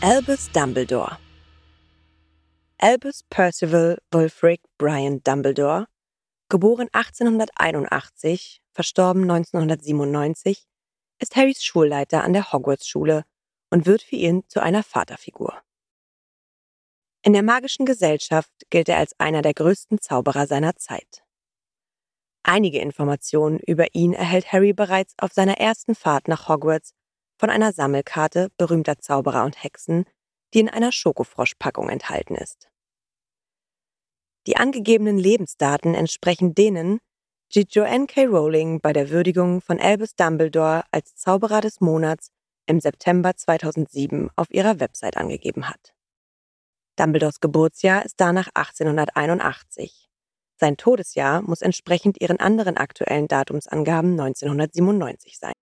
Albus Dumbledore. Albus Percival Wulfric Brian Dumbledore, geboren 1881, verstorben 1997, ist Harrys Schulleiter an der Hogwarts-Schule und wird für ihn zu einer Vaterfigur. In der magischen Gesellschaft gilt er als einer der größten Zauberer seiner Zeit. Einige Informationen über ihn erhält Harry bereits auf seiner ersten Fahrt nach Hogwarts von einer Sammelkarte berühmter Zauberer und Hexen, die in einer Schokofroschpackung enthalten ist. Die angegebenen Lebensdaten entsprechen denen, die Joanne K. Rowling bei der Würdigung von Albus Dumbledore als Zauberer des Monats im September 2007 auf ihrer Website angegeben hat. Dumbledores Geburtsjahr ist danach 1881. Sein Todesjahr muss entsprechend ihren anderen aktuellen Datumsangaben 1997 sein.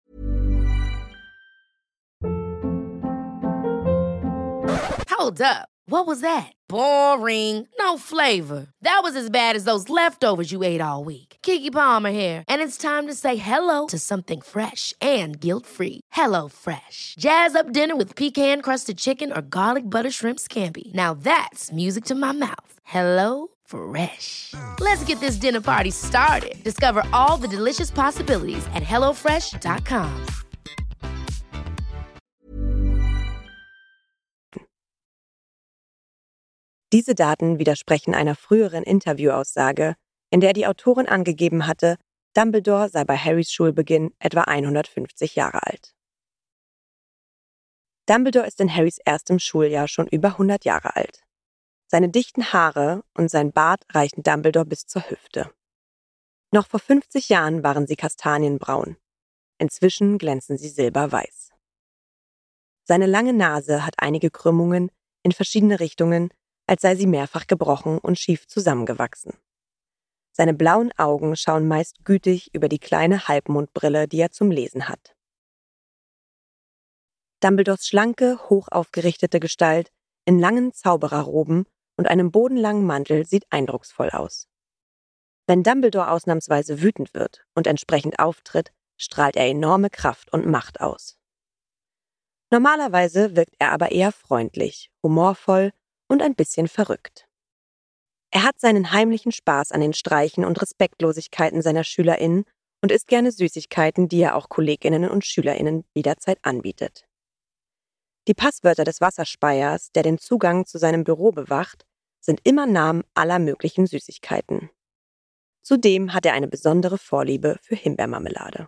Hold up. What was that? Boring. No flavor. That was as bad as those leftovers you ate all week. Keke Palmer here. And it's time to say hello to something fresh and guilt-free. HelloFresh. Jazz up dinner with pecan-crusted chicken or garlic butter shrimp scampi. Now that's music to my mouth. HelloFresh. Let's get this dinner party started. Discover all the delicious possibilities at HelloFresh.com. Diese Daten widersprechen einer früheren Interviewaussage, in der die Autorin angegeben hatte, Dumbledore sei bei Harrys Schulbeginn etwa 150 Jahre alt. Dumbledore ist in Harrys erstem Schuljahr schon über 100 Jahre alt. Seine dichten Haare und sein Bart reichen Dumbledore bis zur Hüfte. Noch vor 50 Jahren waren sie kastanienbraun. Inzwischen glänzen sie silberweiß. Seine lange Nase hat einige Krümmungen in verschiedene Richtungen, als sei sie mehrfach gebrochen und schief zusammengewachsen. Seine blauen Augen schauen meist gütig über die kleine Halbmondbrille, die er zum Lesen hat. Dumbledores schlanke, hoch aufgerichtete Gestalt in langen Zaubererroben und einem bodenlangen Mantel sieht eindrucksvoll aus. Wenn Dumbledore ausnahmsweise wütend wird und entsprechend auftritt, strahlt er enorme Kraft und Macht aus. Normalerweise wirkt er aber eher freundlich, humorvoll und ein bisschen verrückt. Er hat seinen heimlichen Spaß an den Streichen und Respektlosigkeiten seiner SchülerInnen und isst gerne Süßigkeiten, die er auch KollegInnen und SchülerInnen jederzeit anbietet. Die Passwörter des Wasserspeiers, der den Zugang zu seinem Büro bewacht, sind immer Namen aller möglichen Süßigkeiten. Zudem hat er eine besondere Vorliebe für Himbeermarmelade.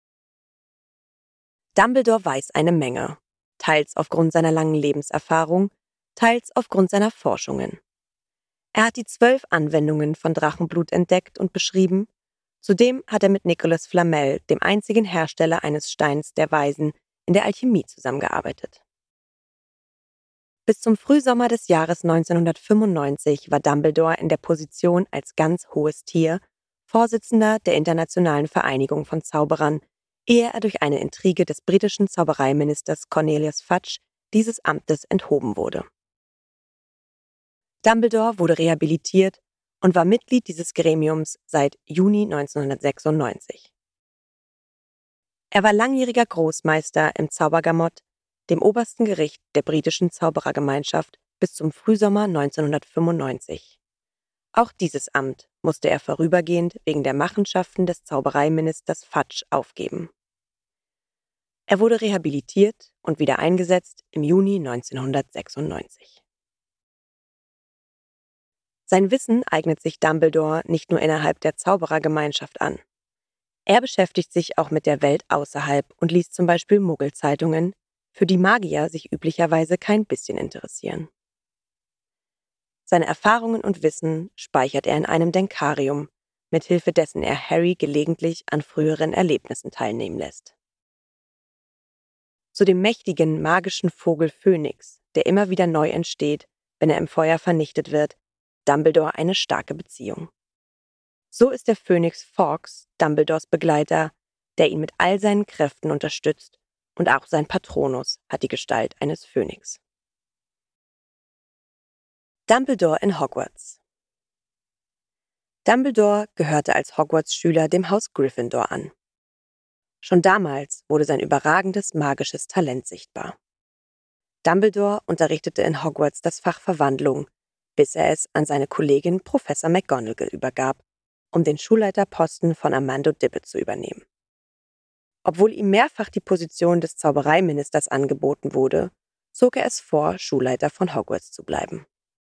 Dumbledore weiß eine Menge, teils aufgrund seiner langen Lebenserfahrung, teils aufgrund seiner Forschungen. Er hat die 12 Anwendungen von Drachenblut entdeckt und beschrieben. Zudem hat er mit Nicolas Flamel, dem einzigen Hersteller eines Steins der Weisen, in der Alchemie zusammengearbeitet. Bis zum Frühsommer des Jahres 1995 war Dumbledore in der Position als ganz hohes Tier Vorsitzender der Internationalen Vereinigung von Zauberern, ehe er durch eine Intrige des britischen Zaubereiministers Cornelius Fudge dieses Amtes enthoben wurde. Dumbledore wurde rehabilitiert und war Mitglied dieses Gremiums seit Juni 1996. Er war langjähriger Großmeister im Zaubergamott, dem obersten Gericht der britischen Zauberergemeinschaft, bis zum Frühsommer 1995. Auch dieses Amt musste er vorübergehend wegen der Machenschaften des Zaubereiministers Fudge aufgeben. Er wurde rehabilitiert und wieder eingesetzt im Juni 1996. Sein Wissen eignet sich Dumbledore nicht nur innerhalb der Zauberergemeinschaft an. Er beschäftigt sich auch mit der Welt außerhalb und liest zum Beispiel Muggelzeitungen, für die Magier sich üblicherweise kein bisschen interessieren. Seine Erfahrungen und Wissen speichert er in einem Denkarium, mithilfe dessen er Harry gelegentlich an früheren Erlebnissen teilnehmen lässt. Zu dem mächtigen, magischen Vogel Phönix, der immer wieder neu entsteht, wenn er im Feuer vernichtet wird, Dumbledore eine starke Beziehung. So ist der Phönix Fawkes Dumbledores Begleiter, der ihn mit all seinen Kräften unterstützt, und auch sein Patronus hat die Gestalt eines Phönix. Dumbledore in Hogwarts. Dumbledore gehörte als Hogwarts-Schüler dem Haus Gryffindor an. Schon damals wurde sein überragendes magisches Talent sichtbar. Dumbledore unterrichtete in Hogwarts das Fach Verwandlung, bis er es an seine Kollegin Professor McGonagall übergab, um den Schulleiterposten von Armando Dibbit zu übernehmen. Obwohl ihm mehrfach die Position des Zaubereiministers angeboten wurde, zog er es vor, Schulleiter von Hogwarts zu bleiben.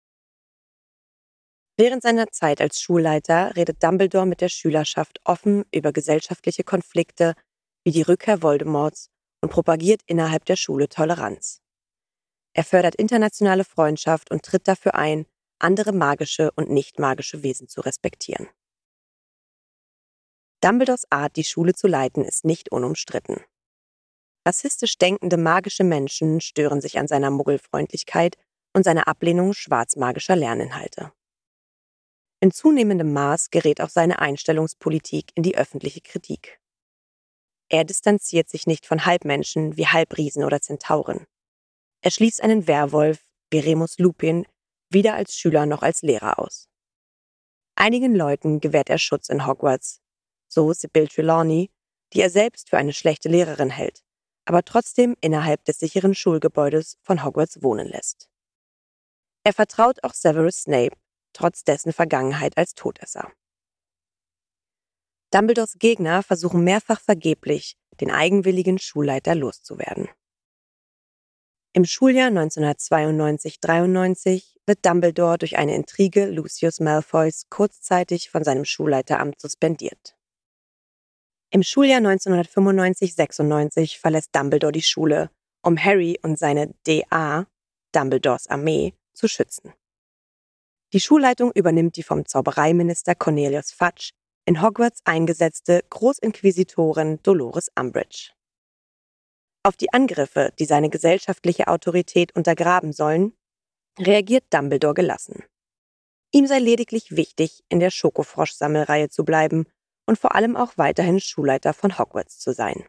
Während seiner Zeit als Schulleiter redet Dumbledore mit der Schülerschaft offen über gesellschaftliche Konflikte wie die Rückkehr Voldemorts und propagiert innerhalb der Schule Toleranz. Er fördert internationale Freundschaft und tritt dafür ein, andere magische und nicht magische Wesen zu respektieren. Dumbledores Art, die Schule zu leiten, ist nicht unumstritten. Rassistisch denkende magische Menschen stören sich an seiner Muggelfreundlichkeit und seiner Ablehnung schwarzmagischer Lerninhalte. In zunehmendem Maß gerät auch seine Einstellungspolitik in die öffentliche Kritik. Er distanziert sich nicht von Halbmenschen wie Halbriesen oder Zentauren. Er schließt einen Werwolf wie Remus Lupin weder als Schüler noch als Lehrer aus. Einigen Leuten gewährt er Schutz in Hogwarts, so Sybil Trelawney, die er selbst für eine schlechte Lehrerin hält, aber trotzdem innerhalb des sicheren Schulgebäudes von Hogwarts wohnen lässt. Er vertraut auch Severus Snape, trotz dessen Vergangenheit als Todesser. Dumbledores Gegner versuchen mehrfach vergeblich, den eigenwilligen Schulleiter loszuwerden. Im Schuljahr 1992/93 wird Dumbledore durch eine Intrige Lucius Malfoys kurzzeitig von seinem Schulleiteramt suspendiert. Im Schuljahr 1995/96 verlässt Dumbledore die Schule, um Harry und seine DA, Dumbledores Armee, zu schützen. Die Schulleitung übernimmt die vom Zaubereiminister Cornelius Fudge in Hogwarts eingesetzte Großinquisitorin Dolores Umbridge. Auf die Angriffe, die seine gesellschaftliche Autorität untergraben sollen, reagiert Dumbledore gelassen. Ihm sei lediglich wichtig, in der Schokofrosch-Sammelreihe zu bleiben und vor allem auch weiterhin Schulleiter von Hogwarts zu sein.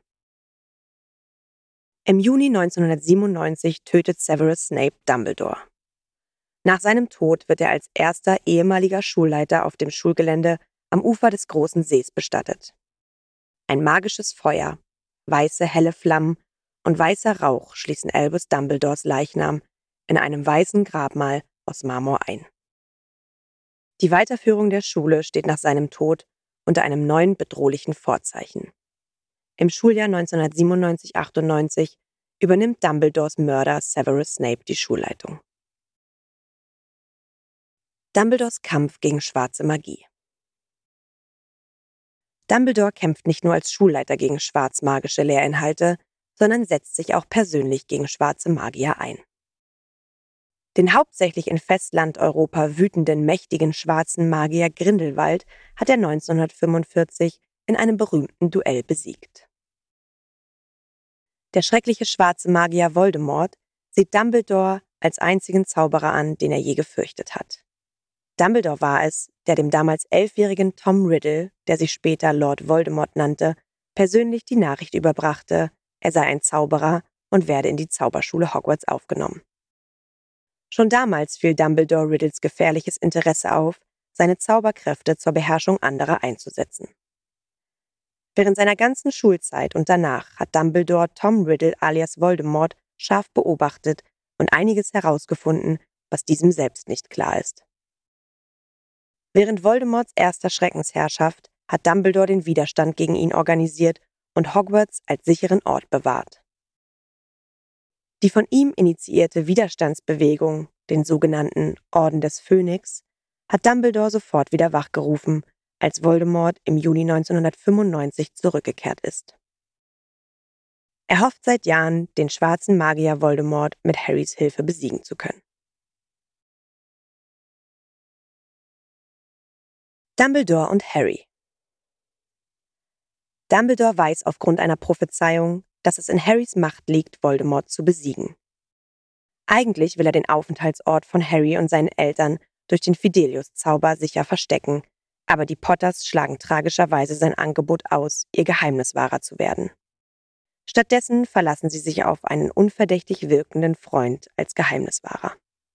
Im Juni 1997 tötet Severus Snape Dumbledore. Nach seinem Tod wird er als erster ehemaliger Schulleiter auf dem Schulgelände am Ufer des großen Sees bestattet. Ein magisches Feuer, weiße helle Flammen und weißer Rauch schließen Albus Dumbledores Leichnam in einem weißen Grabmal aus Marmor ein. Die Weiterführung der Schule steht nach seinem Tod unter einem neuen bedrohlichen Vorzeichen. Im Schuljahr 1997/98 übernimmt Dumbledores Mörder Severus Snape die Schulleitung. Dumbledores Kampf gegen schwarze Magie. Dumbledore kämpft nicht nur als Schulleiter gegen schwarzmagische Lehrinhalte, sondern setzt sich auch persönlich gegen schwarze Magier ein. Den hauptsächlich in Festlandeuropa wütenden mächtigen schwarzen Magier Grindelwald hat er 1945 in einem berühmten Duell besiegt. Der schreckliche schwarze Magier Voldemort sieht Dumbledore als einzigen Zauberer an, den er je gefürchtet hat. Dumbledore war es, der dem damals 11-jährigen Tom Riddle, der sich später Lord Voldemort nannte, persönlich die Nachricht überbrachte, er sei ein Zauberer und werde in die Zauberschule Hogwarts aufgenommen. Schon damals fiel Dumbledore Riddles gefährliches Interesse auf, seine Zauberkräfte zur Beherrschung anderer einzusetzen. Während seiner ganzen Schulzeit und danach hat Dumbledore Tom Riddle alias Voldemort scharf beobachtet und einiges herausgefunden, was diesem selbst nicht klar ist. Während Voldemorts erster Schreckensherrschaft hat Dumbledore den Widerstand gegen ihn organisiert und Hogwarts als sicheren Ort bewahrt. Die von ihm initiierte Widerstandsbewegung, den sogenannten Orden des Phönix, hat Dumbledore sofort wieder wachgerufen, als Voldemort im Juni 1995 zurückgekehrt ist. Er hofft seit Jahren, den schwarzen Magier Voldemort mit Harrys Hilfe besiegen zu können. Dumbledore und Harry. Dumbledore weiß aufgrund einer Prophezeiung, dass es in Harrys Macht liegt, Voldemort zu besiegen. Eigentlich will er den Aufenthaltsort von Harry und seinen Eltern durch den Fidelius-Zauber sicher verstecken, aber die Potters schlagen tragischerweise sein Angebot aus, ihr Geheimniswahrer zu werden. Stattdessen verlassen sie sich auf einen unverdächtig wirkenden Freund als Geheimniswahrer.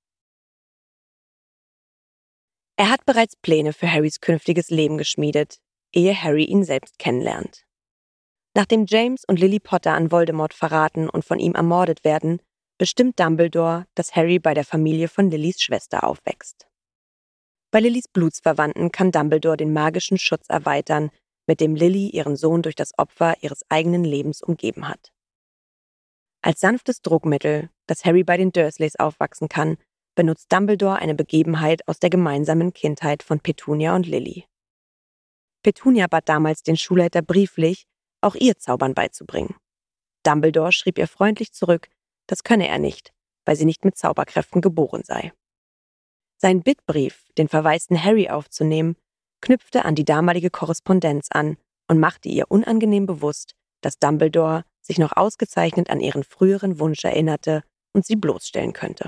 Er hat bereits Pläne für Harrys künftiges Leben geschmiedet, ehe Harry ihn selbst kennenlernt. Nachdem James und Lily Potter an Voldemort verraten und von ihm ermordet werden, bestimmt Dumbledore, dass Harry bei der Familie von Lillys Schwester aufwächst. Bei Lillys Blutsverwandten kann Dumbledore den magischen Schutz erweitern, mit dem Lily ihren Sohn durch das Opfer ihres eigenen Lebens umgeben hat. Als sanftes Druckmittel, das Harry bei den Dursleys aufwachsen kann, benutzt Dumbledore eine Begebenheit aus der gemeinsamen Kindheit von Petunia und Lily. Petunia bat damals den Schulleiter brieflich, auch ihr Zaubern beizubringen. Dumbledore schrieb ihr freundlich zurück, das könne er nicht, weil sie nicht mit Zauberkräften geboren sei. Sein Bittbrief, den verwaisten Harry aufzunehmen, knüpfte an die damalige Korrespondenz an und machte ihr unangenehm bewusst, dass Dumbledore sich noch ausgezeichnet an ihren früheren Wunsch erinnerte und sie bloßstellen könnte.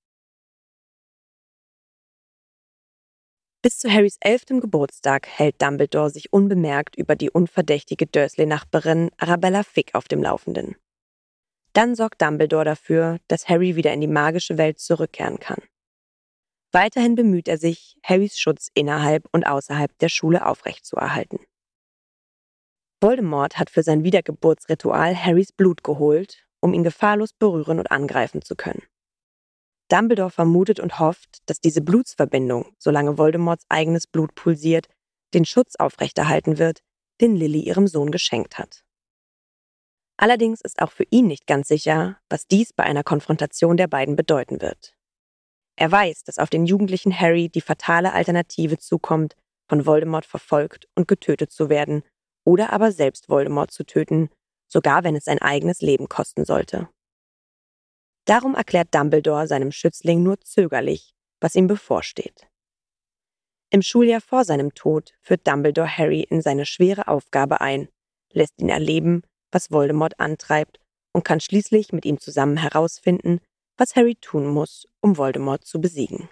Bis zu Harrys 11. Geburtstag hält Dumbledore sich unbemerkt über die unverdächtige Dursley-Nachbarin Arabella Figg auf dem Laufenden. Dann sorgt Dumbledore dafür, dass Harry wieder in die magische Welt zurückkehren kann. Weiterhin bemüht er sich, Harrys Schutz innerhalb und außerhalb der Schule aufrechtzuerhalten. Voldemort hat für sein Wiedergeburtsritual Harrys Blut geholt, um ihn gefahrlos berühren und angreifen zu können. Dumbledore vermutet und hofft, dass diese Blutsverbindung, solange Voldemorts eigenes Blut pulsiert, den Schutz aufrechterhalten wird, den Lily ihrem Sohn geschenkt hat. Allerdings ist auch für ihn nicht ganz sicher, was dies bei einer Konfrontation der beiden bedeuten wird. Er weiß, dass auf den jugendlichen Harry die fatale Alternative zukommt, von Voldemort verfolgt und getötet zu werden oder aber selbst Voldemort zu töten, sogar wenn es sein eigenes Leben kosten sollte. Darum erklärt Dumbledore seinem Schützling nur zögerlich, was ihm bevorsteht. Im Schuljahr vor seinem Tod führt Dumbledore Harry in seine schwere Aufgabe ein, lässt ihn erleben, was Voldemort antreibt und kann schließlich mit ihm zusammen herausfinden, was Harry tun muss, um Voldemort zu besiegen.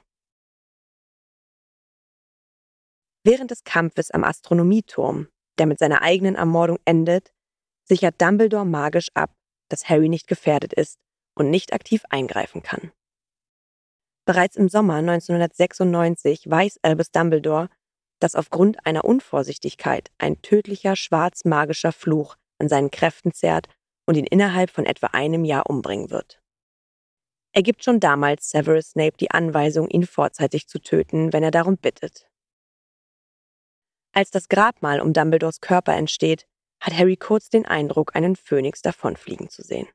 Während des Kampfes am Astronomieturm, der mit seiner eigenen Ermordung endet, sichert Dumbledore magisch ab, dass Harry nicht gefährdet ist und nicht aktiv eingreifen kann. Bereits im Sommer 1996 weiß Albus Dumbledore, dass aufgrund einer Unvorsichtigkeit ein tödlicher schwarz-magischer Fluch an seinen Kräften zerrt und ihn innerhalb von etwa einem Jahr umbringen wird. Er gibt schon damals Severus Snape die Anweisung, ihn vorzeitig zu töten, wenn er darum bittet. Als das Grabmal um Dumbledores Körper entsteht, hat Harry kurz den Eindruck, einen Phönix davonfliegen zu sehen.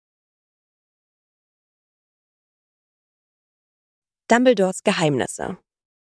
Dumbledores Geheimnisse.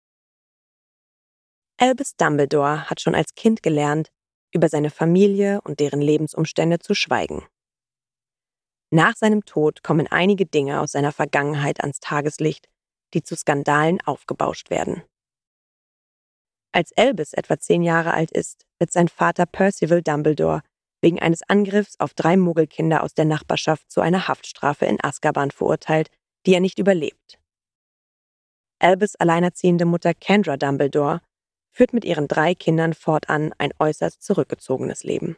Albus Dumbledore hat schon als Kind gelernt, über seine Familie und deren Lebensumstände zu schweigen. Nach seinem Tod kommen einige Dinge aus seiner Vergangenheit ans Tageslicht, die zu Skandalen aufgebauscht werden. Als Albus etwa 10 Jahre alt ist, wird sein Vater Percival Dumbledore wegen eines Angriffs auf 3 Muggelkinder aus der Nachbarschaft zu einer Haftstrafe in Azkaban verurteilt, die er nicht überlebt. Albus' alleinerziehende Mutter Kendra Dumbledore führt mit ihren 3 Kindern fortan ein äußerst zurückgezogenes Leben.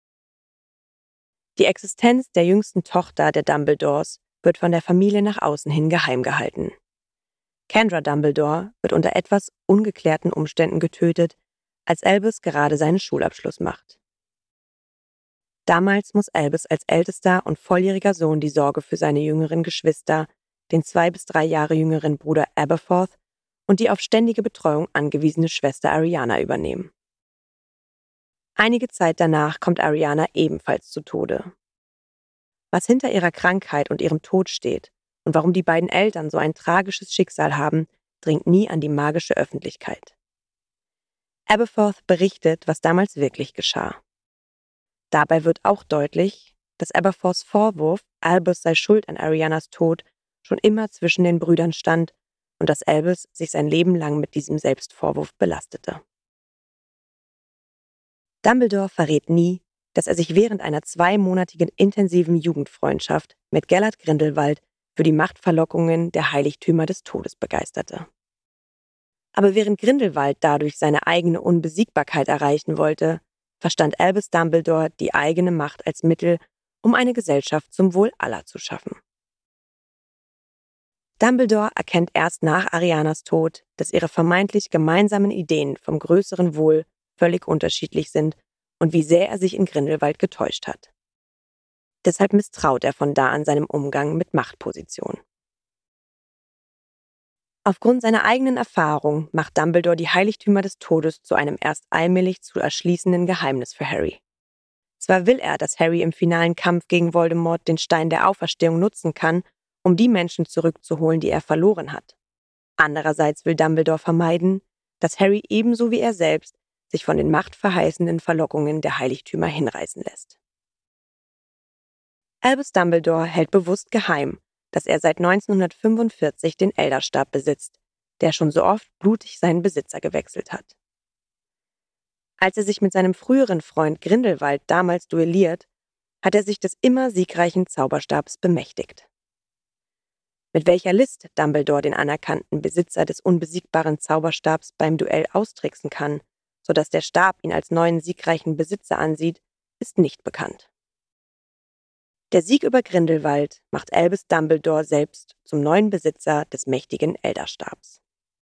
Die Existenz der jüngsten Tochter der Dumbledores wird von der Familie nach außen hin geheim gehalten. Kendra Dumbledore wird unter etwas ungeklärten Umständen getötet, als Albus gerade seinen Schulabschluss macht. Damals muss Albus als ältester und volljähriger Sohn die Sorge für seine jüngeren Geschwister, den 2 bis 3 Jahre jüngeren Bruder Aberforth und die auf ständige Betreuung angewiesene Schwester Ariana übernehmen. Einige Zeit danach kommt Ariana ebenfalls zu Tode. Was hinter ihrer Krankheit und ihrem Tod steht und warum die beiden Eltern so ein tragisches Schicksal haben, dringt nie an die magische Öffentlichkeit. Aberforth berichtet, was damals wirklich geschah. Dabei wird auch deutlich, dass Aberforths Vorwurf, Albus sei schuld an Arianas Tod, schon immer zwischen den Brüdern stand und dass Albus sich sein Leben lang mit diesem Selbstvorwurf belastete. Dumbledore verrät nie, dass er sich während einer 2-monatigen intensiven Jugendfreundschaft mit Gellert Grindelwald für die Machtverlockungen der Heiligtümer des Todes begeisterte. Aber während Grindelwald dadurch seine eigene Unbesiegbarkeit erreichen wollte, verstand Albus Dumbledore die eigene Macht als Mittel, um eine Gesellschaft zum Wohl aller zu schaffen. Dumbledore erkennt erst nach Arianas Tod, dass ihre vermeintlich gemeinsamen Ideen vom größeren Wohl völlig unterschiedlich sind und wie sehr er sich in Grindelwald getäuscht hat. Deshalb misstraut er von da an seinem Umgang mit Machtpositionen. Aufgrund seiner eigenen Erfahrung macht Dumbledore die Heiligtümer des Todes zu einem erst allmählich zu erschließenden Geheimnis für Harry. Zwar will er, dass Harry im finalen Kampf gegen Voldemort den Stein der Auferstehung nutzen kann, um die Menschen zurückzuholen, die er verloren hat. Andererseits will Dumbledore vermeiden, dass Harry ebenso wie er selbst sich von den machtverheißenden Verlockungen der Heiligtümer hinreißen lässt. Albus Dumbledore hält bewusst geheim, dass er seit 1945 den Elderstab besitzt, der schon so oft blutig seinen Besitzer gewechselt hat. Als er sich mit seinem früheren Freund Grindelwald damals duelliert, hat er sich des immer siegreichen Zauberstabs bemächtigt. Mit welcher List Dumbledore den anerkannten Besitzer des unbesiegbaren Zauberstabs beim Duell austricksen kann, sodass der Stab ihn als neuen siegreichen Besitzer ansieht, ist nicht bekannt. Der Sieg über Grindelwald macht Albus Dumbledore selbst zum neuen Besitzer des mächtigen Elderstabs.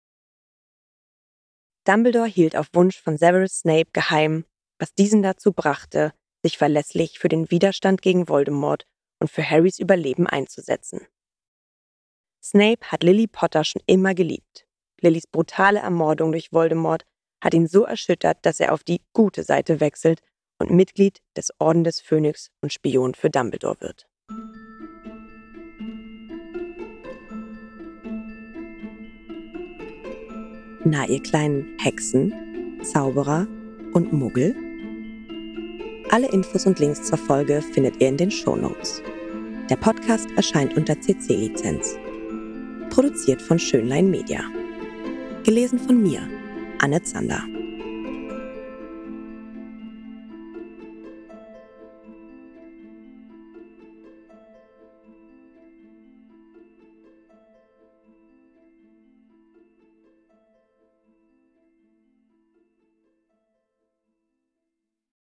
Dumbledore hielt auf Wunsch von Severus Snape geheim, was diesen dazu brachte, sich verlässlich für den Widerstand gegen Voldemort und für Harrys Überleben einzusetzen. Snape hat Lily Potter schon immer geliebt. Lillys brutale Ermordung durch Voldemort hat ihn so erschüttert, dass er auf die gute Seite wechselt und Mitglied des Orden des Phönix und Spion für Dumbledore wird. Na, ihr kleinen Hexen, Zauberer und Muggel? Alle Infos und Links zur Folge findet ihr in den Shownotes. Der Podcast erscheint unter CC-Lizenz. Produziert von Schönlein Media. Gelesen von mir, Anne Zander.